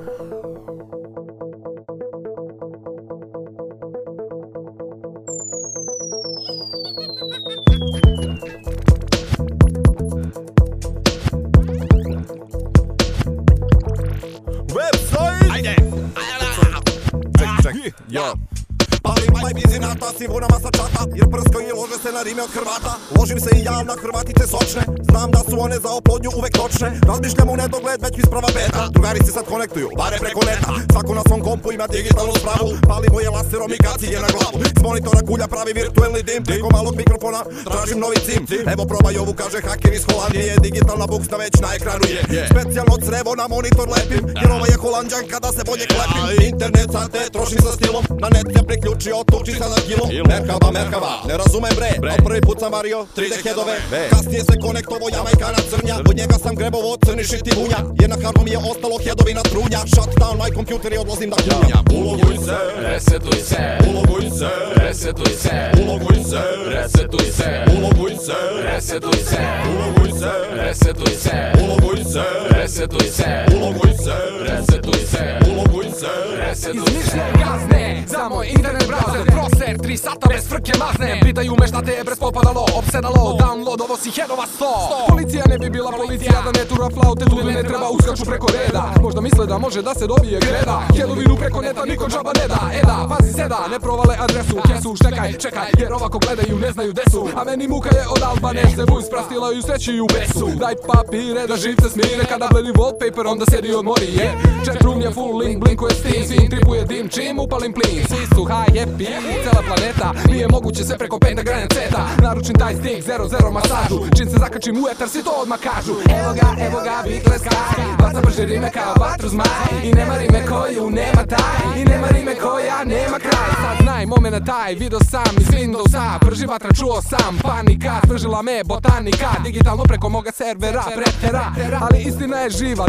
Palim vibe iz inata, sigurna masa čata, jer prsko i lože se na rime od Hrvata. Ložim se i ja na Hrvatice sočne, znam da su one za oplodnju uvek točne. Razmišljam u nedogled, već isprava beta, drugari se sad konektuju, bare preko neta. Svako na svom kompu ima digitalnu spravu, palimo je laserom i kacije na glavu. S monitora kulja pravi virtuelni dim, preko malog mikrofona tražim novi cim. Evo probaj ovu, kaže haker iz Holandije, digitalna buksna već na ekranu je. Specijalno crevo na monitor lepim, jer ova je Holandjanka da se bolje klepim. Internet sad te trošim sa stilom, na net se priključio, tuči sa na kilo. Merkava, ne razumem bre, al prvi put sam vario 3D headove. Kasnije se konektovo Jamaikana crnja, od njega sam grebovo crni šiti bunja. Jer na karbu mi je ostalo headovina trunja. Shut down my computer i odlazim da kunjam. Uloguj se, resetuj se, uloguj se, resetuj se, uloguj se, resetuj se, uloguj se, resetuj se, uloguj se, resetuj se, uloguj se, resetuj se, uloguj se, resetuj se, uloguj se, resetuj se. Izmišljam gazne za moj internet browser, proser 3 sata bez frke mazne. Pitaju me šta te je brez popadalo, opsedalo, downloadovo si headova 100. Policija ne bi bila policija da ne tura flaute, tu ne treba uskaču preko reda. Možda misle da može da se dobije greda, headovinu preko neta niko džaba ne da. Eda, pazi seda, ne provale adresu, kesu, štekaj, čekaj, jer ovako gledaju ne znaju desu. A meni muka je od Albane, se vuj sprastilaju sreći u besu. Daj papire da živce smire, kada bledi wallpaper onda sedi odmori, je. Chat room je full link, blinkuje Steam, svim tripuje dim, čim upalim plin. Svi su high, happy, cela planeta, nije moguće sve preko pentagrana ceta. Naručim taj stick, 0-0 masažu, čim se zakačim u etar svi to odmah kažu. Evo ga, Beatles Sky, baca brže rime kao vatru zmaj. I nema rime koju nema taj, i nema rime koja nema kraj. Sad znaj, momena taj, video sam iz Windowsa, prži vatra čuo sam, panika, spržila me botanika. Digitalno preko moga servera, pretera, ali istina je živa.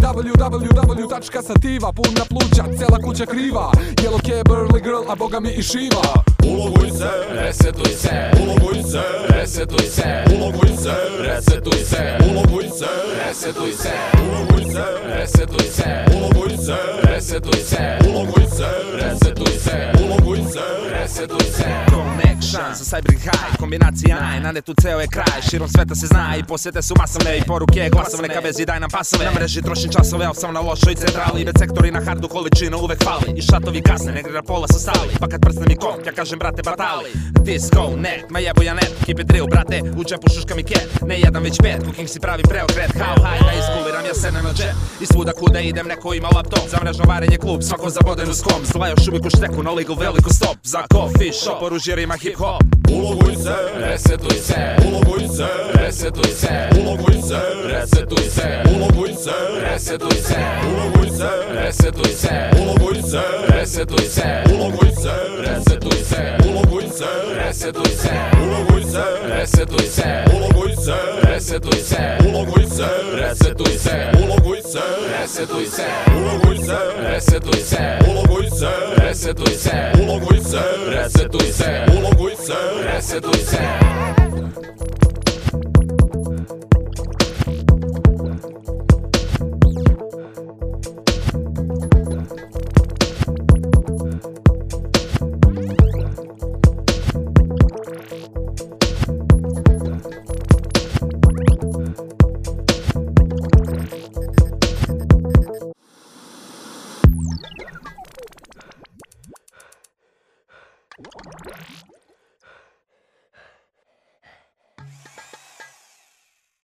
www.sativa, puna pluća, cela kuća kriva. Yellow Cab, Burly Girl, a boga mi i Shiva. uloguj se, Resetuj se, uloguj se, resetuj se, uloguj se, resetuj se, uloguj se, resetuj se, uloguj se, resetuj se, uloguj se, resetuj se, uloguj se, resetuj se, uloguj se, resetuj se. Connection za cyber high, kombinacija naj, na netu ceo je kraj, širom sveta se zna i posjete su masovne i poruke glasovne, ka vezi daj nam pasove. Na mreži trošim časove, al sam na lošoj centrali, već sektori na hardu količina uvek fali. I šatovi kasne, ne gre pola sa stali, pa kad prsne mi komp, ja kažem brate batali. Disco, net, ma jebo ja net, keep it real brate, u džepu šuška mi ket, ne jedan već pet, cooking si pravi preokret, how high da iskuliram ja sedem na jet. I svuda kuda idem neko ima laptop, za mrežno varenje klub, svako zaboden u skom, zdla još uvijek u šteku, na ligu veliku stop, za coffee shop, oružje rima hip hop. uloguj se, Resetuj se, uloguj se, resetuj se, uloguj se, resetuj se, uloguj se, resetuj se, uloguj se, resetuj se, uloguj se, resetuj se, uloguj se, resetuj se, uloguj se, resetuj se, uloguj se, resetuj se, uloguj se, resetuj se, uloguj se, resetuj se, uloguj se, resetuj se, uloguj se, resetuj se, uloguj se, resetuj se, uloguj se, resetuj se, uloguj se, resetuj se.